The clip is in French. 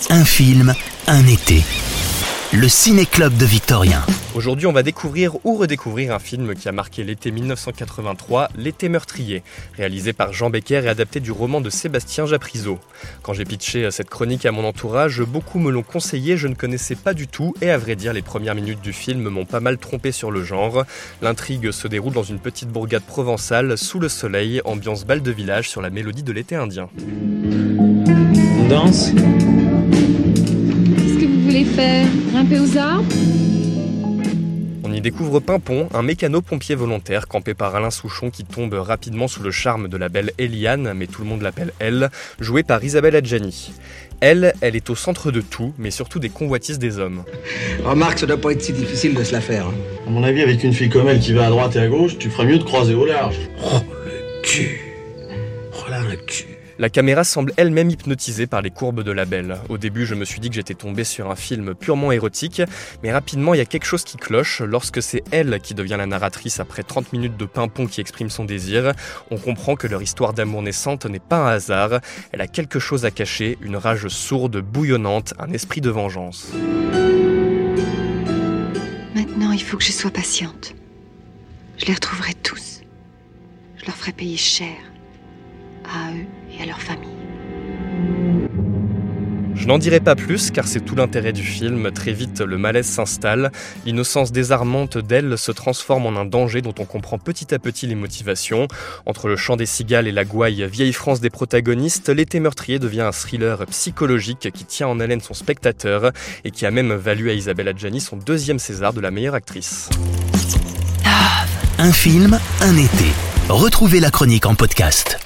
Un film, un été. Le Ciné-Club de Victorien. Aujourd'hui, on va découvrir ou redécouvrir un film qui a marqué l'été 1983, L'été meurtrier, réalisé par Jean Becker et adapté du roman de Sébastien Japrisot. Quand j'ai pitché cette chronique à mon entourage, beaucoup me l'ont conseillé, je ne connaissais pas du tout et à vrai dire, les premières minutes du film m'ont pas mal trompé sur le genre. L'intrigue se déroule dans une petite bourgade provençale, sous le soleil, ambiance bal de village sur la mélodie de l'été indien. On danse ? Qu'est-ce que vous voulez faire ? Grimper aux arbres ? On y découvre Pimpon, un mécano-pompier volontaire campé par Alain Souchon qui tombe rapidement sous le charme de la belle Eliane, mais tout le monde l'appelle Elle, jouée par Isabelle Adjani. Elle est au centre de tout, mais surtout des convoitises des hommes. Remarque, ça doit pas être si difficile de se la faire. À mon avis, avec une fille comme elle qui va à droite et à gauche, tu ferais mieux de croiser au large. Oh, le cul. Oh là, le cul. La caméra semble elle-même hypnotisée par les courbes de la belle. Au début, je me suis dit que j'étais tombé sur un film purement érotique, mais rapidement, il y a quelque chose qui cloche. Lorsque c'est elle qui devient la narratrice après 30 minutes de Pimpon qui exprime son désir, on comprend que leur histoire d'amour naissante n'est pas un hasard. Elle a quelque chose à cacher, une rage sourde, bouillonnante, un esprit de vengeance. Maintenant, il faut que je sois patiente. Je les retrouverai tous. Je leur ferai payer cher. À eux et à leur famille. Je n'en dirai pas plus car c'est tout l'intérêt du film. Très vite, le malaise s'installe. L'innocence désarmante d'elle se transforme en un danger dont on comprend petit à petit les motivations. Entre le chant des cigales et la gouaille vieille France des protagonistes, L'été meurtrier devient un thriller psychologique qui tient en haleine son spectateur et qui a même valu à Isabelle Adjani son 2e César de la meilleure actrice. Un film, un été. Retrouvez la chronique en podcast.